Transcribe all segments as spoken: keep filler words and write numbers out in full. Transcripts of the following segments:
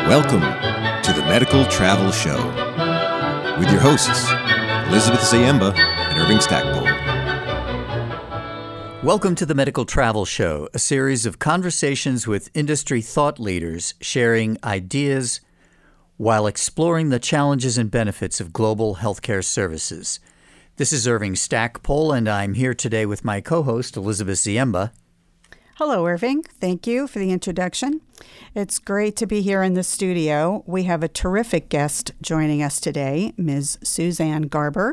Welcome to the Medical Travel Show with your hosts, Elizabeth Zayemba and Irving Stackpole. Welcome to the Medical Travel Show, a series of conversations with industry thought leaders sharing ideas while exploring the challenges and benefits of global healthcare services. This is Irving Stackpole, and I'm here today with my co-host, Elizabeth Zayemba. Hello, Irving. Thank you for the introduction. It's great to be here in the studio. We have a terrific guest joining us today, Miz Suzanne Garber.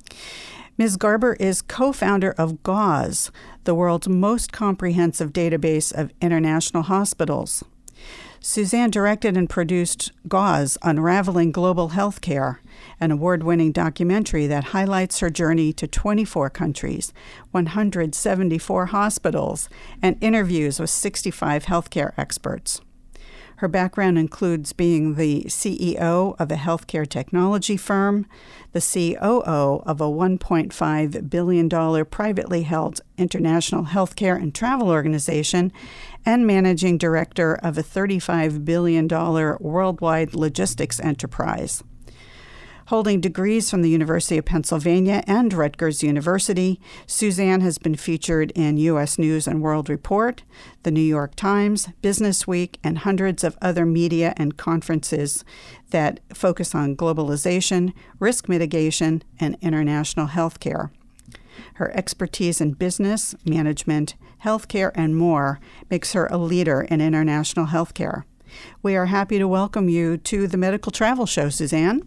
Miz Garber is co-founder of Gauze, the world's most comprehensive database of international hospitals. Suzanne directed and produced Gauze, Unraveling Global Healthcare, an award-winning documentary that highlights her journey to twenty-four countries, one hundred seventy-four hospitals, and interviews with sixty-five healthcare experts. Her background includes being the C E O of a healthcare technology firm, the C O O of a one point five billion dollars privately held international healthcare and travel organization, and managing director of a thirty-five billion dollars worldwide logistics enterprise. Holding degrees from the University of Pennsylvania and Rutgers University, Suzanne has been featured in U S News and World Report, The New York Times, Business Week, and hundreds of other media and conferences that focus on globalization, risk mitigation, and international healthcare. Her expertise in business, management, healthcare, and more makes her a leader in international healthcare. We are happy to welcome you to the Medical Travel Show, Suzanne.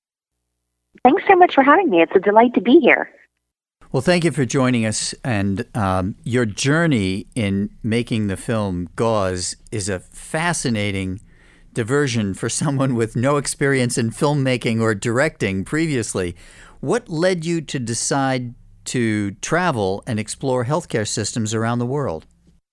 Thanks so much for having me. It's a delight to be here. Well, thank you for joining us. And um, your journey in making the film Gauze is a fascinating diversion for someone with no experience in filmmaking or directing previously. What led you to decide to travel and explore healthcare systems around the world?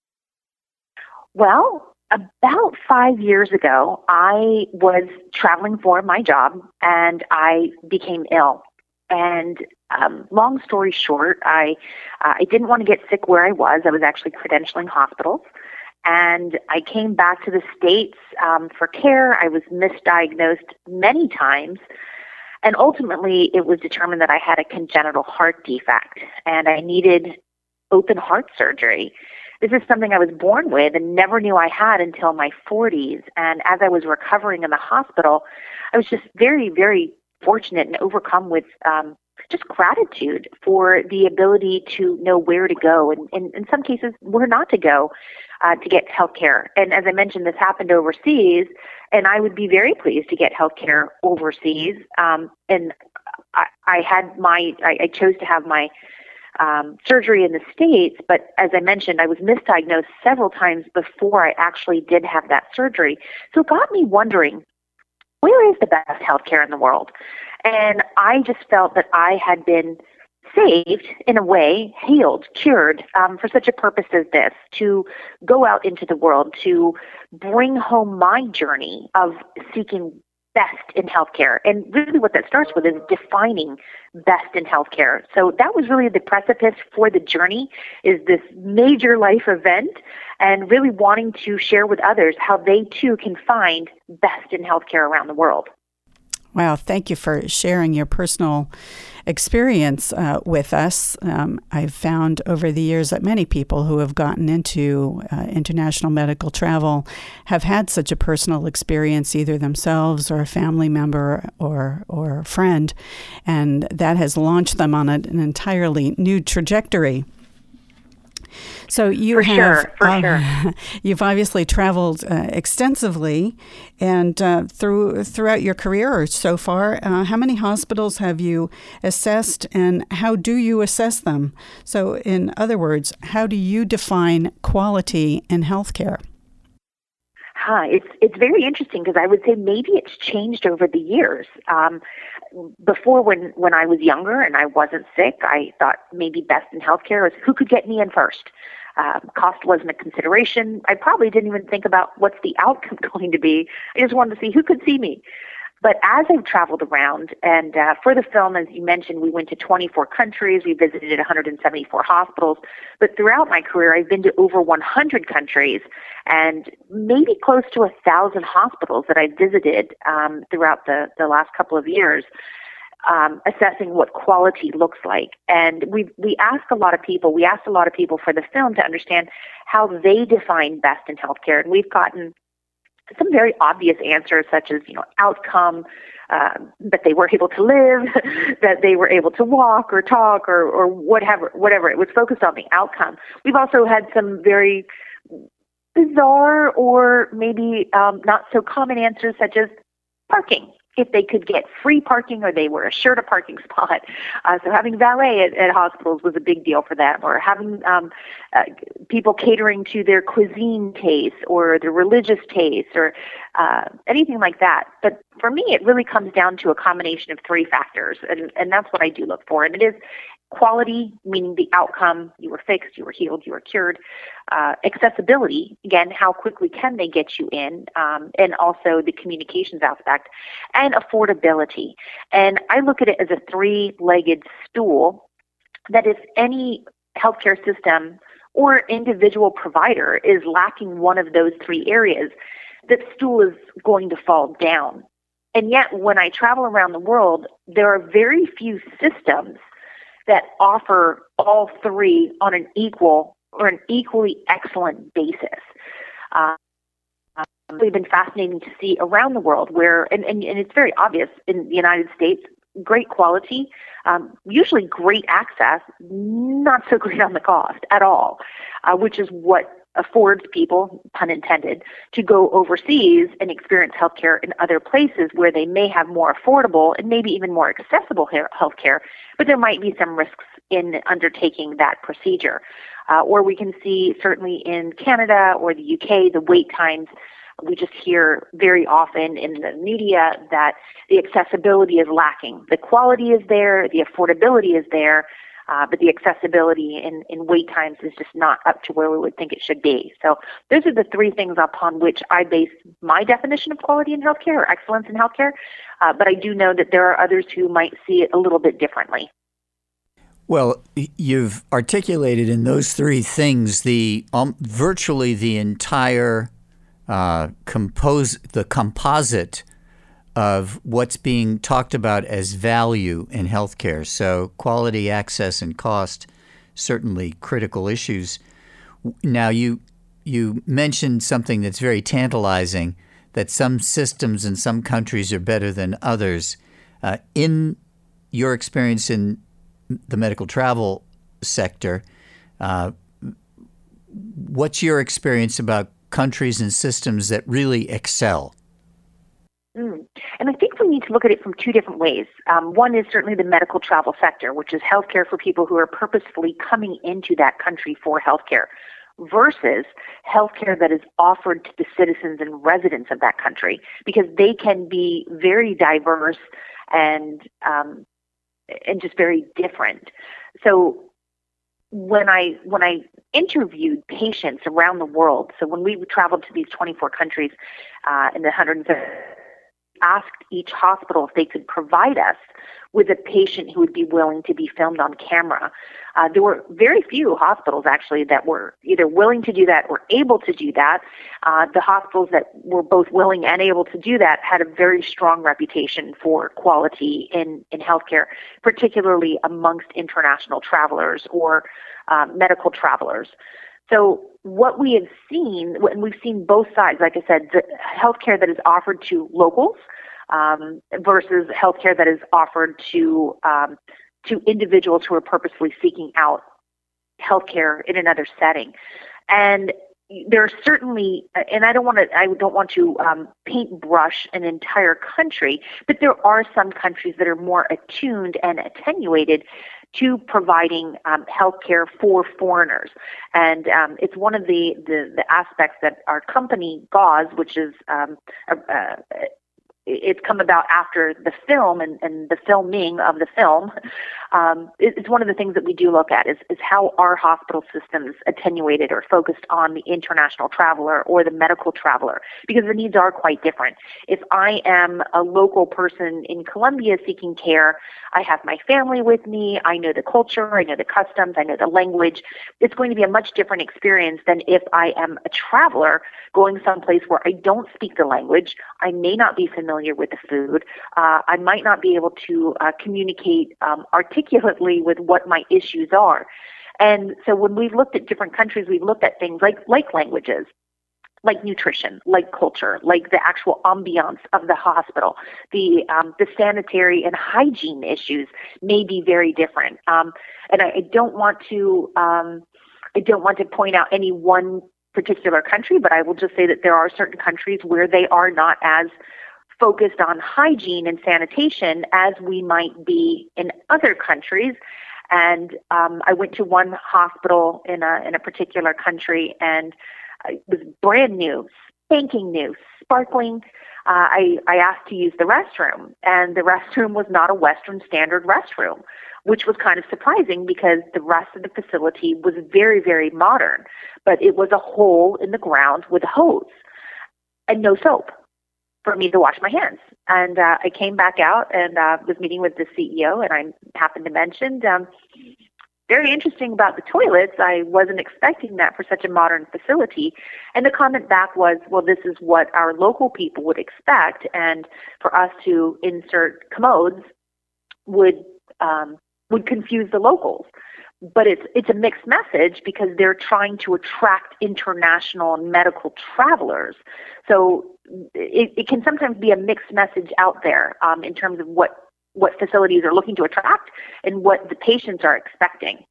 Well, about five years ago, I was traveling for my job and I became ill. And um, long story short, I uh, I didn't want to get sick where I was. I was actually credentialing hospitals. And I came back to the States um, for care. I was misdiagnosed many times. And ultimately, it was determined that I had a congenital heart defect and I needed open heart surgery. This is something I was born with and never knew I had until my forties. And as I was recovering in the hospital, I was just very, very fortunate and overcome with um, just gratitude for the ability to know where to go and, and in some cases, where not to go uh, to get health care. And as I mentioned, this happened overseas, and I would be very pleased to get health care overseas. Um, and I, I had my, I, I chose to have my Um, surgery in the States, but as I mentioned, I was misdiagnosed several times before I actually did have that surgery. So it got me wondering, where is the best healthcare in the world? And I just felt that I had been saved, in a way, healed, cured, um, for such a purpose as this, to go out into the world, to bring home my journey of seeking best in healthcare. And really what that starts with is defining best in healthcare. So that was really the precipice for the journey, is this major life event, and really wanting to share with others how they too can find best in healthcare around the world. Wow, thank you for sharing your personal experience uh, with us. Um, I've found over the years that many people who have gotten into uh, international medical travel have had such a personal experience, either themselves or a family member or or a friend, and that has launched them on a, an entirely new trajectory. So you for have, sure, for uh, sure. You've obviously traveled uh, extensively, and uh, through throughout your career or so far, uh, how many hospitals have you assessed, and how do you assess them? So, in other words, how do you define quality in healthcare? Huh, it's it's very interesting, because I would say maybe it's changed over the years. Um, before, when, when I was younger and I wasn't sick, I thought maybe best in healthcare was who could get me in first. Um, cost wasn't a consideration. I probably didn't even think about what's the outcome going to be. I just wanted to see who could see me. But as I've traveled around, and uh, for the film, as you mentioned, we went to twenty-four countries, we visited one hundred seventy-four hospitals, but throughout my career, I've been to over one hundred countries and maybe close to one thousand hospitals that I've visited um, throughout the, the last couple of years, um, assessing what quality looks like. And we we asked a lot of people, we asked a lot of people for the film to understand how they define best in healthcare, and we've gotten some very obvious answers, such as, you know, outcome, uh, that they were able to live, that they were able to walk or talk or, or whatever, whatever. It was focused on the outcome. We've also had some very bizarre or maybe um, not so common answers, such as parking. If they could get free parking or they were assured a parking spot. Uh, so having valet at, at hospitals was a big deal for them, or having um, uh, people catering to their cuisine tastes or their religious tastes or uh, anything like that. But for me, it really comes down to a combination of three factors, and, and that's what I do look for. And it is quality, meaning the outcome, you were fixed, you were healed, you were cured. Uh, accessibility, again, how quickly can they get you in, um, and also the communications aspect, and affordability. And I look at it as a three-legged stool that if any healthcare system or individual provider is lacking one of those three areas, that stool is going to fall down. And yet, when I travel around the world, there are very few systems that offer all three on an equal or an equally excellent basis. Uh, it's been fascinating to see around the world where, and, and, and it's very obvious in the United States, great quality, um, usually great access, not so great on the cost at all, uh, which is what affords people, pun intended, to go overseas and experience healthcare in other places where they may have more affordable and maybe even more accessible healthcare, but there might be some risks in undertaking that procedure. Uh, or we can see certainly in Canada or the U K, the wait times. We just hear very often in the media that the accessibility is lacking. The quality is there, the affordability is there, Uh, but the accessibility in, in wait times is just not up to where we would think it should be. So those are the three things upon which I base my definition of quality in healthcare or excellence in healthcare. Uh, but I do know that there are others who might see it a little bit differently. Well, you've articulated in those three things the um, virtually the entire uh, compose the composite of what's being talked about as value in healthcare. So quality, access, and cost, certainly critical issues. Now, you you mentioned something that's very tantalizing, that some systems in some countries are better than others. Uh, in your experience in the medical travel sector, uh, what's your experience about countries and systems that really excel? Mm. And I think we need to look at it from two different ways. Um, one is certainly the medical travel sector, which is healthcare for people who are purposefully coming into that country for healthcare, versus healthcare that is offered to the citizens and residents of that country, because they can be very diverse and um, and just very different. So when I when I interviewed patients around the world, so when we traveled to these twenty-four countries uh, in the one hundred asked each hospital if they could provide us with a patient who would be willing to be filmed on camera. Uh, there were very few hospitals, actually, that were either willing to do that or able to do that. Uh, the hospitals that were both willing and able to do that had a very strong reputation for quality in, in healthcare, particularly amongst international travelers or uh, medical travelers. So what we have seen, and we've seen both sides, like I said, the healthcare that is offered to locals um, versus healthcare that is offered to um, to individuals who are purposely seeking out healthcare in another setting. And there are certainly, and I don't want to, I don't want to um, paintbrush an entire country, but there are some countries that are more attuned and attenuated to providing um, healthcare for foreigners. And um, it's one of the, the, the aspects that our company, Gauze, which is um, a, a, it's come about after the film and, and the filming of the film. Um, it, it's one of the things that we do look at is, is how are hospital systems attenuated or focused on the international traveler or the medical traveler, because the needs are quite different. If I am a local person in Colombia seeking care, I have my family with me, I know the culture, I know the customs, I know the language. It's going to be a much different experience than if I am a traveler going someplace where I don't speak the language, I may not be familiar with the food, uh, I might not be able to uh, communicate um, articulately with what my issues are. And so when we've looked at different countries, we've looked at things like, like languages, like nutrition, like culture, like the actual ambiance of the hospital. The um, the sanitary and hygiene issues may be very different. Um, and I, I don't want to um, I don't want to point out any one particular country, but I will just say that there are certain countries where they are not as focused on hygiene and sanitation as we might be in other countries. And um, I went to one hospital in a in a particular country, and it was brand new, spanking new, sparkling. Uh, I, I asked to use the restroom, and the restroom was not a Western standard restroom, which was kind of surprising because the rest of the facility was very, very modern. But it was a hole in the ground with a hose and no soap for me to wash my hands. And uh, I came back out and uh, was meeting with the C E O, and I happened to mention, um, very interesting about the toilets. I wasn't expecting that for such a modern facility. And the comment back was, well, this is what our local people would expect. And for us to insert commodes would um, would confuse the locals. But it's it's a mixed message because they're trying to attract international medical travelers. So it, it can sometimes be a mixed message out there um, in terms of what what facilities are looking to attract and what the patients are expecting.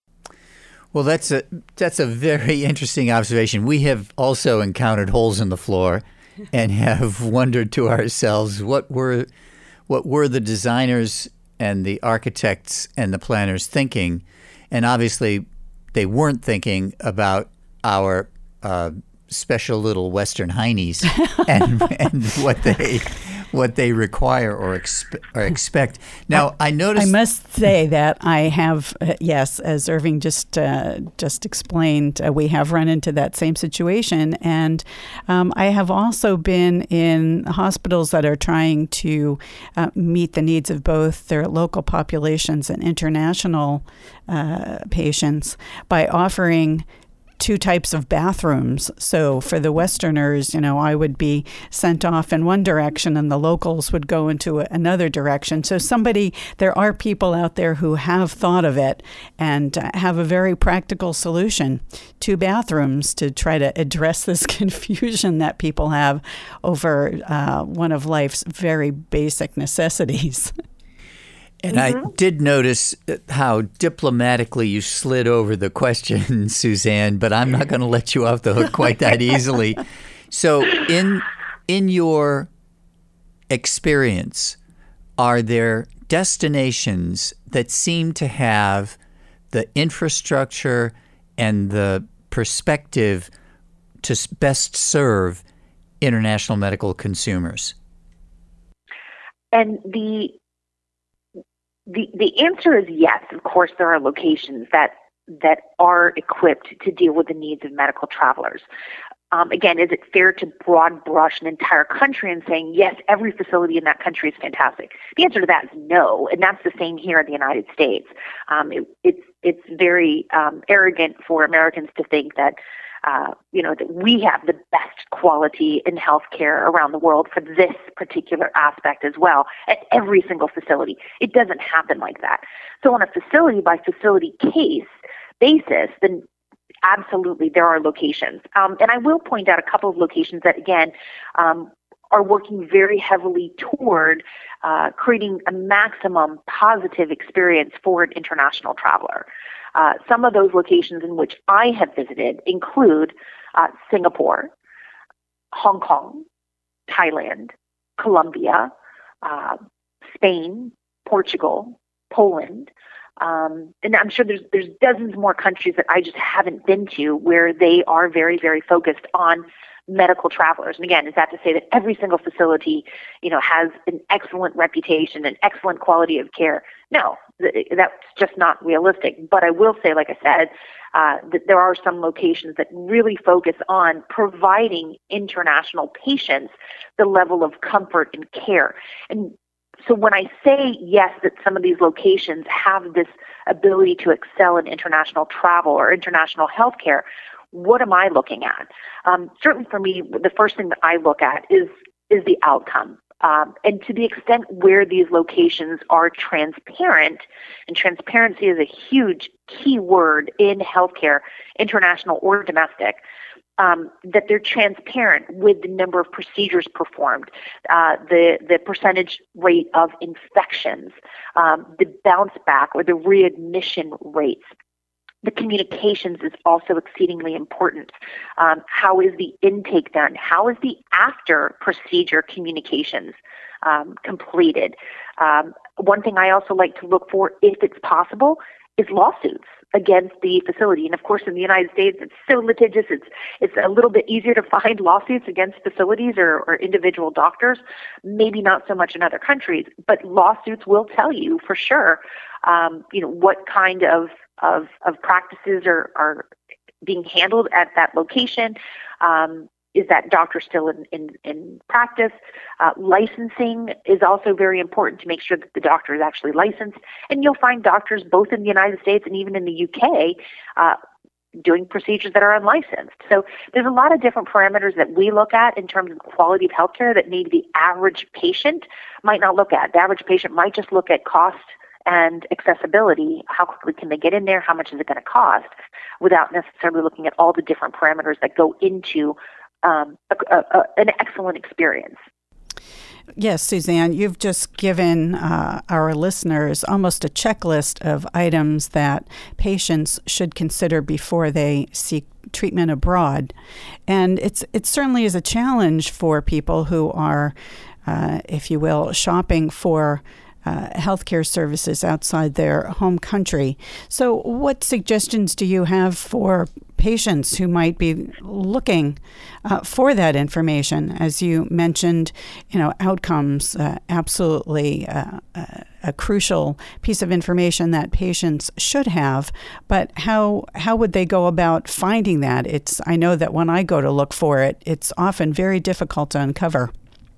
Well, that's a that's a very interesting observation. We have also encountered holes in the floor and have wondered to ourselves what were what were the designers and the architects and the planners thinking. And obviously they weren't thinking about our uh, special little Western heinies and, and what they what they require or, expe- or expect. Now, I noticed... I must say that I have, uh, yes, as Irving just uh, just explained, uh, we have run into that same situation. And um, I have also been in hospitals that are trying to uh, meet the needs of both their local populations and international uh, patients by offering two types of bathrooms. So for the Westerners, you know, I would be sent off in one direction and the locals would go into another direction. So somebody, there are people out there who have thought of it and uh, have a very practical solution. Two bathrooms to try to address this confusion that people have over uh, one of life's very basic necessities. And mm-hmm. I did notice how diplomatically you slid over the question, Suzanne, but I'm not going to let you off the hook quite that easily. So in in your experience, are there destinations that seem to have the infrastructure and the perspective to best serve international medical consumers? And the The the answer is yes. Of course, there are locations that that are equipped to deal with the needs of medical travelers. Um, again, is it fair to broad brush an entire country and saying, yes, every facility in that country is fantastic? The answer to that is no, and that's the same here in the United States. Um, it, it's it's very um, arrogant for Americans to think that Uh, you know, that we have the best quality in healthcare around the world for this particular aspect as well at every single facility. It doesn't happen like that. So on a facility by facility case basis, then absolutely there are locations. Um, and I will point out a couple of locations that, again, um, are working very heavily toward uh, creating a maximum positive experience for an international traveler. Uh, some of those locations in which I have visited include uh, Singapore, Hong Kong, Thailand, Colombia, uh, Spain, Portugal, Poland, um, and I'm sure there's there's dozens more countries that I just haven't been to where they are very, very focused on medical travelers. And again, is that to say that every single facility, you know, has an excellent reputation and excellent quality of care? No, th- that's just not realistic. But I will say, like I said, uh, that there are some locations that really focus on providing international patients the level of comfort and care. And so when I say yes, that some of these locations have this ability to excel in international travel or international healthcare, what am I looking at? Um, certainly for me, the first thing that I look at is is the outcome. Um, and to the extent where these locations are transparent, and transparency is a huge key word in healthcare, international or domestic, um, that they're transparent with the number of procedures performed, uh, the, the percentage rate of infections, um, the bounce back or the readmission rates. The communications is also exceedingly important. Um, how is the intake done? How is the after procedure communications um, completed? Um, one thing I also like to look for, if it's possible, is lawsuits against the facility. And of course, in the United States, it's so litigious. It's it's a little bit easier to find lawsuits against facilities or, or individual doctors. Maybe not so much in other countries, but lawsuits will tell you for sure, um, you know, what kind of of, of practices are, are being handled at that location. Um, is that doctor still in, in, in practice? Uh, licensing is also very important to make sure that the doctor is actually licensed. And you'll find doctors both in the United States and even in the U K uh, doing procedures that are unlicensed. So there's a lot of different parameters that we look at in terms of quality of healthcare that maybe the average patient might not look at. The average patient might just look at cost and accessibility. How quickly can they get in there? How much is it going to cost? Without necessarily looking at all the different parameters that go into um, a, a, a, an excellent experience. Yes, Suzanne, you've just given uh, our listeners almost a checklist of items that patients should consider before they seek treatment abroad. And it's it certainly is a challenge for people who are, uh, if you will, shopping for Uh, healthcare services outside their home country. So what suggestions do you have for patients who might be looking uh, for that information? As you mentioned, you know, outcomes, uh, absolutely uh, a, a crucial piece of information that patients should have. But how how would they go about finding that? It's I know that when I go to look for it, it's often very difficult to uncover.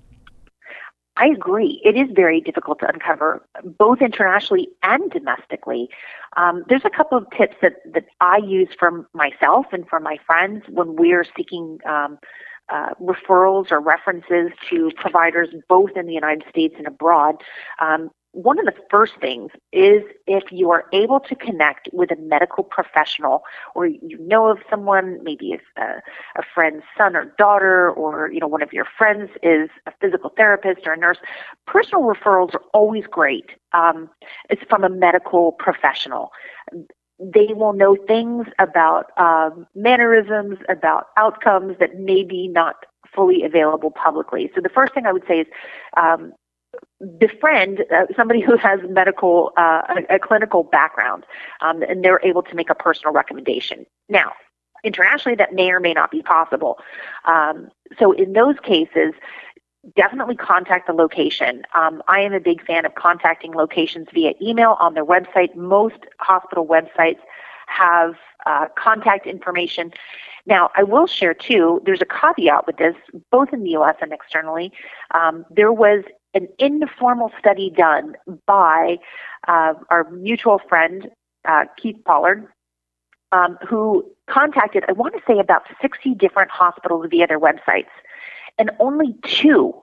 I agree. It is very difficult to uncover, both internationally and domestically. Um, there's a couple of tips that, that I use from myself and from my friends when we're seeking um, uh, referrals or references to providers both in the United States and abroad. Um, one of the first things is if you are able to connect with a medical professional, or you know of someone, maybe a, a friend's son or daughter, or you know one of your friends is a physical therapist or a nurse. Personal referrals are always great. Um, it's from a medical professional. They will know things about um, mannerisms, about outcomes that may be not fully available publicly. So the first thing I would say is um, befriend uh, somebody who has medical, uh, a, a clinical background, um, and they're able to make a personal recommendation. Now, internationally, that may or may not be possible. Um, so in those cases, definitely contact the location. Um, I am a big fan of contacting locations via email on their website. Most hospital websites have uh, contact information. Now, I will share, too, there's a caveat with this, both in the U S and externally. Um, there was an informal study done by uh, our mutual friend, uh, Keith Pollard, um, who contacted, I want to say, about sixty different hospitals via their websites. And only two,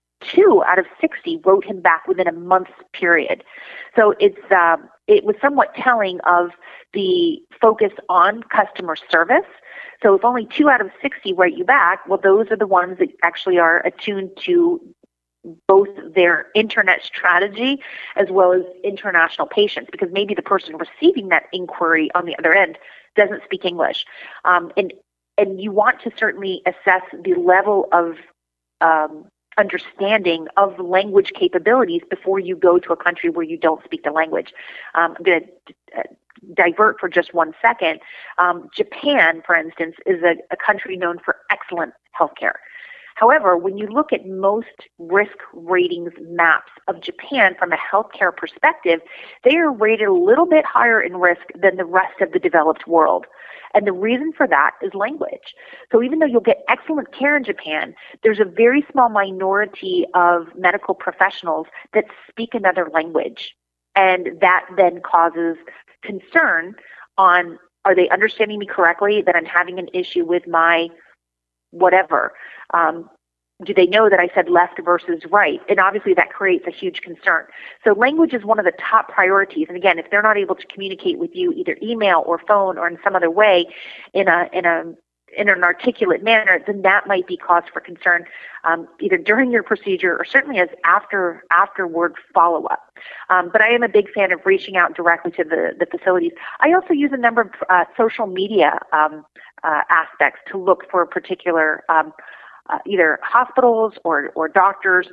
two out of sixty wrote him back within a month's period. So it's um, it was somewhat telling of the focus on customer service. So if only two out of sixty write you back, well, those are the ones that actually are attuned to both their internet strategy as well as international patients, because maybe the person receiving that inquiry on the other end doesn't speak English. Um, and and you want to certainly assess the level of um, understanding of language capabilities before you go to a country where you don't speak the language. Um, I'm going to uh, divert for just one second. Um, Japan, for instance, is a, a country known for excellent healthcare. However, when you look at most risk ratings maps of Japan from a healthcare perspective, they are rated a little bit higher in risk than the rest of the developed world. And the reason for that is language. So even though you'll get excellent care in Japan, there's a very small minority of medical professionals that speak another language. And that then causes concern on, are they understanding me correctly, that I'm having an issue with my whatever? Um, do they know that I said left versus right? And obviously that creates a huge concern. So language is one of the top priorities. And again, if they're not able to communicate with you either email or phone or in some other way in a in a in an articulate manner, then that might be cause for concern, um, either during your procedure or certainly as after afterward follow-up. Um, but I am a big fan of reaching out directly to the, the facilities. I also use a number of uh, social media um, uh, aspects to look for particular um, uh, either hospitals or, or doctors,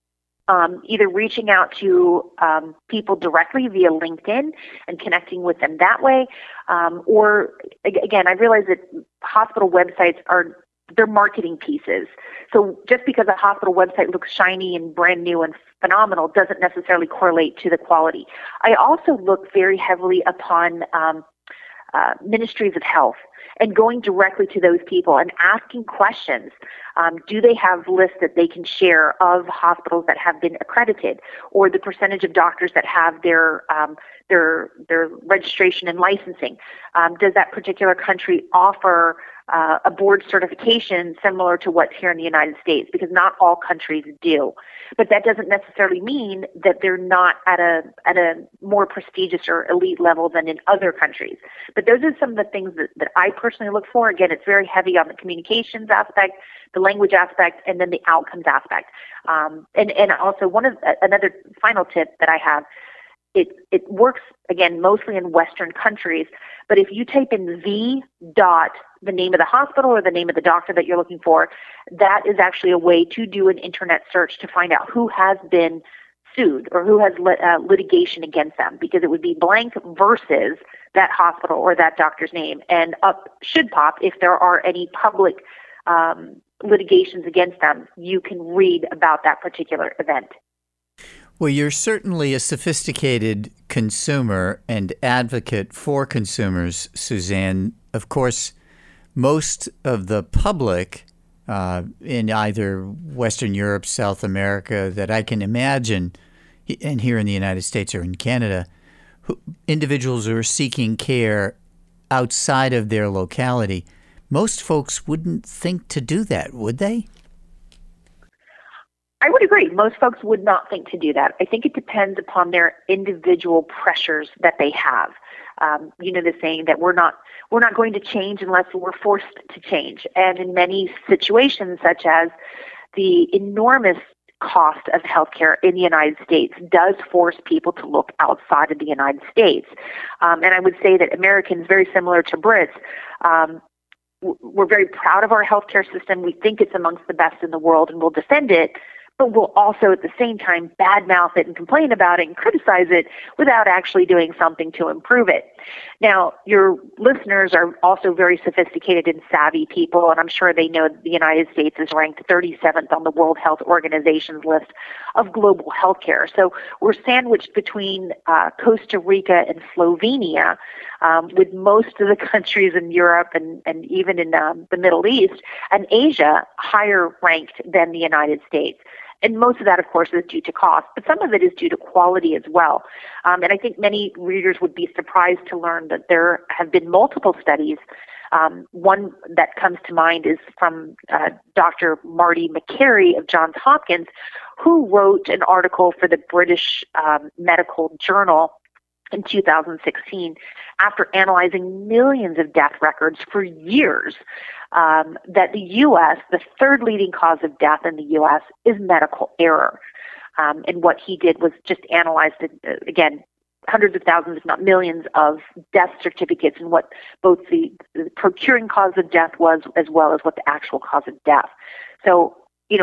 um, either reaching out to um, people directly via LinkedIn and connecting with them that way. Um, or, again, I realize that hospital websites are they're marketing pieces. So just because a hospital website looks shiny and brand new and phenomenal doesn't necessarily correlate to the quality. I also look very heavily upon um, uh, ministries of health and going directly to those people and asking questions. Um, do they have lists that they can share of hospitals that have been accredited, or the percentage of doctors that have their um, their their registration and licensing? Um, does that particular country offer uh, a board certification similar to what's here in the United States? Because not all countries do. But that doesn't necessarily mean that they're not at a at a more prestigious or elite level than in other countries. But those are some of the things that, that I personally look for. Again, it's very heavy on the communications aspect, the language aspect, and then the outcomes aspect. Um, and, and also one of uh, another final tip that I have, it, it works, again, mostly in Western countries, but if you type in the dot, the name of the hospital or the name of the doctor that you're looking for, that is actually a way to do an internet search to find out who has been sued or who has lit, uh, litigation against them, because it would be blank versus that hospital or that doctor's name, and up should pop if there are any public um, litigations against them. You can read about that particular event. Well, you're certainly a sophisticated consumer and advocate for consumers, Suzanne. Of course, most of the public uh, in either Western Europe, South America, that I can imagine, and here in the United States or in Canada, who, individuals who are seeking care outside of their locality, most folks wouldn't think to do that, would they? I would agree. Most folks would not think to do that. I think it depends upon their individual pressures that they have. Um, you know, the saying that we're not we're not going to change unless we're forced to change. And in many situations, such as the enormous cost of healthcare in the United States, does force people to look outside of the United States. Um, and I would say that Americans, very similar to Brits, um, we're very proud of our healthcare system. We think it's amongst the best in the world, and we'll defend it. But we'll also at the same time badmouth it and complain about it and criticize it without actually doing something to improve it. Now, your listeners are also very sophisticated and savvy people, and I'm sure they know that the United States is ranked thirty-seventh on the World Health Organization's list of global healthcare. So we're sandwiched between uh, Costa Rica and Slovenia, um, with most of the countries in Europe and, and even in um, the Middle East and Asia higher ranked than the United States. And most of that, of course, is due to cost, but some of it is due to quality as well. Um, and I think many readers would be surprised to learn that there have been multiple studies. Um, one that comes to mind is from uh, Doctor Marty Makary of Johns Hopkins, who wrote an article for the British um, Medical Journal in two thousand sixteen, after analyzing millions of death records for years, um, that the U S, the third leading cause of death in the U S, is medical error. Um, and what he did was just analyze, the, uh, again, hundreds of thousands, if not millions, of death certificates and what both the, the procuring cause of death was, as well as what the actual cause of death. So, you know,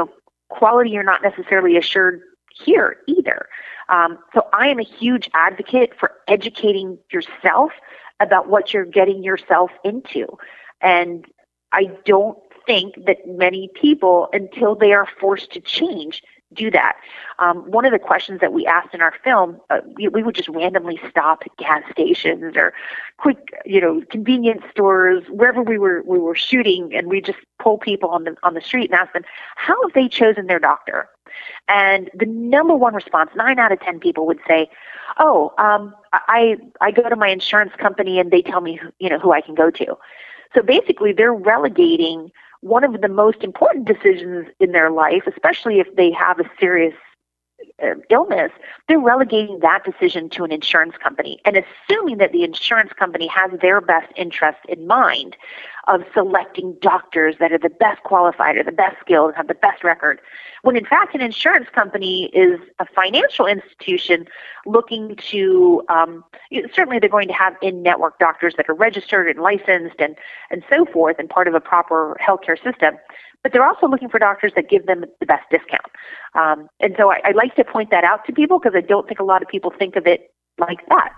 quality you're not necessarily assured here either. Um, so I am a huge advocate for educating yourself about what you're getting yourself into. And I don't think that many people, until they are forced to change, do that. Um, one of the questions that we asked in our film, uh, we, we would just randomly stop at gas stations or quick, you know, convenience stores, wherever we were we were shooting, and we just pull people on the on the street and ask them, how have they chosen their doctor? And the number one response, nine out of ten people would say, "Oh, um, I I go to my insurance company and they tell me, who, you know, who I can go to." So basically, they're relegating one of the most important decisions in their life, especially if they have a serious uh, illness, they're relegating that decision to an insurance company and assuming that the insurance company has their best interests in mind of selecting doctors that are the best qualified or the best skilled and have the best record, when in fact an insurance company is a financial institution looking to, um, certainly they're going to have in-network doctors that are registered and licensed and, and so forth and part of a proper healthcare system, but they're also looking for doctors that give them the best discount. Um, and so I, I like to point that out to people because I don't think a lot of people think of it like that.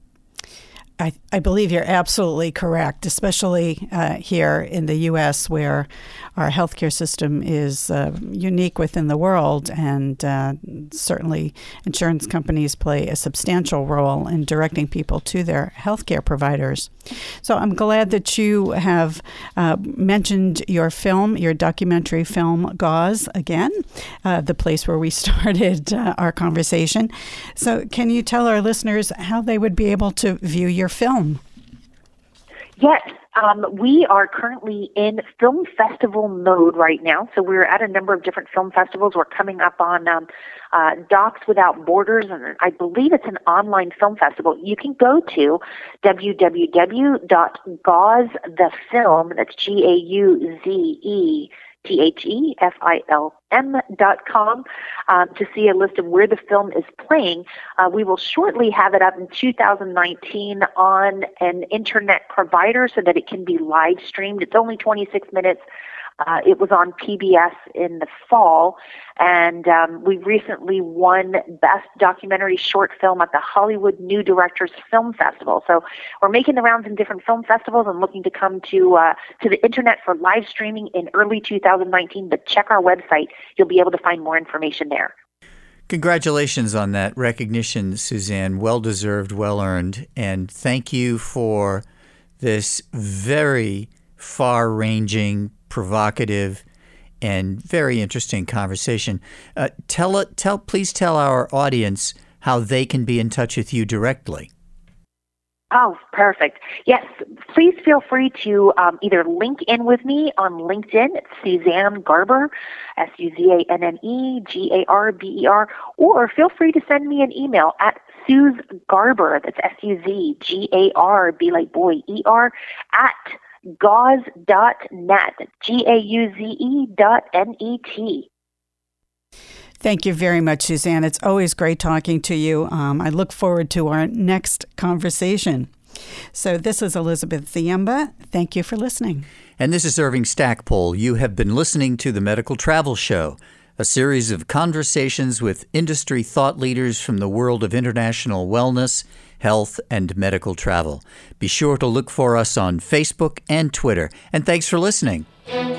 I, I believe you're absolutely correct, especially uh, here in the U S where our healthcare system is uh, unique within the world, and uh, certainly insurance companies play a substantial role in directing people to their healthcare providers. So I'm glad that you have uh, mentioned your film, your documentary film, Gauze, again, uh, the place where we started uh, our conversation. So can you tell our listeners how they would be able to view your film? Yes, um, we are currently in film festival mode right now. So we're at a number of different film festivals. We're coming up on um, uh, Docs Without Borders, and I believe it's an online film festival. You can go to w w w dot gauze the film, that's G A U Z E T H E F I L M dot com um, to see a list of where the film is playing. Uh, we will shortly have it up in two thousand nineteen on an internet provider so that it can be live streamed. It's only twenty-six minutes. Uh, it was on P B S in the fall, and um, we recently won Best Documentary Short Film at the Hollywood New Directors Film Festival. So we're making the rounds in different film festivals and looking to come to uh, to the internet for live streaming in early two thousand nineteen, but check our website. You'll be able to find more information there. Congratulations on that recognition, Suzanne. Well-deserved, well-earned, and thank you for this very far-ranging, provocative, and very interesting conversation. Uh, tell it, tell, please tell our audience how they can be in touch with you directly. Oh, perfect. Yes, please feel free to um, either link in with me on LinkedIn. It's Suzanne Garber, S U Z A N N E G A R B E R, or feel free to send me an email at Suze Garber, that's S U Z G A R, B like boy, E R, at gauze dot net, G A U Z E dot N E T. Thank you very much, Suzanne. It's always great talking to you. Um, I look forward to our next conversation. So this is Elizabeth Ziemba. Thank you for listening. And this is Irving Stackpole. You have been listening to The Medical Travel Show, a series of conversations with industry thought leaders from the world of international wellness, health, and medical travel. Be sure to look for us on Facebook and Twitter. And thanks for listening.